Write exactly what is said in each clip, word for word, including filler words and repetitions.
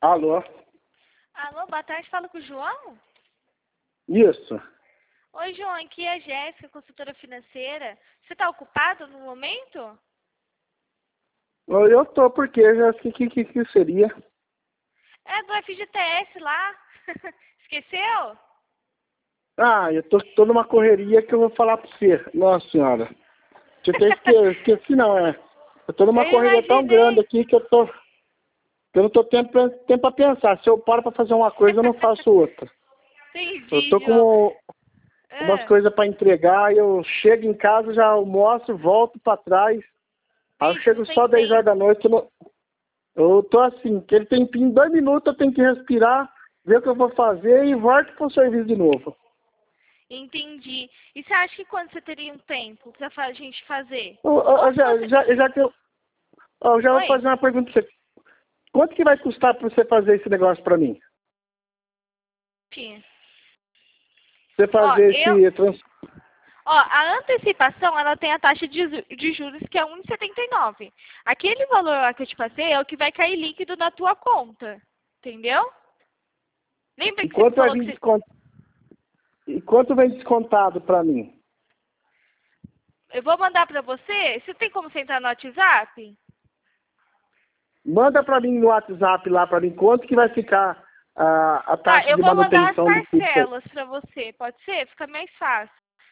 Alô? Alô, boa tarde, falo com o João? Isso. Oi, João, aqui é a Jéssica, consultora financeira. Você está ocupado no momento? Eu eu tô, porque já que que, que que seria? É do F G T S lá. Esqueceu? Ah, eu tô, tô numa correria que eu vou falar pra você. Nossa senhora. Você tem que esqueci não, é. Eu tô numa Eu correria tão grande imaginei. aqui que eu tô. Que eu não tô tendo pra- tempo pra pensar. Se eu paro pra fazer uma coisa, eu não faço outra. Eu Entendi, tô João. com umas Ah, coisas pra entregar, eu chego em casa, já almoço, volto pra trás. Aí eu vixe, não chego tem só dez horas da tempo. noite, eu, não, eu tô assim, aquele tempinho, dois minutos eu tenho que respirar, ver o que eu vou fazer e volto pro serviço de novo. Entendi. E você acha que quando você teria um tempo pra fa- gente fazer? Eu, eu- Ou eu se já, você... já, já que eu, eu já vou Oi? fazer uma pergunta pra você. Quanto que vai custar pra você fazer esse negócio pra mim? Sim. Você Ó, fazer eu... esse trans... Ó, a antecipação, ela tem a taxa de, ju- de juros que é um vírgula setenta e nove. Aquele valor lá que eu te passei é o que vai cair líquido na tua conta. Entendeu? Lembra E que você me quanto vai falou que vir você... descont... E quanto vem descontado pra mim? Eu vou mandar pra você. Você tem como você entrar no WhatsApp? Manda pra mim no WhatsApp lá pra mim quanto que vai ficar a, a Tá, taxa eu de vou mandar as manutenção do curso aí. parcelas pra você. Pode ser? Fica mais fácil.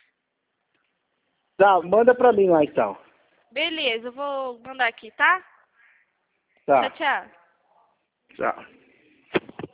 Tá, manda pra mim lá então. Beleza, eu vou mandar aqui, tá? Tchau, Tá, tchau. tchau.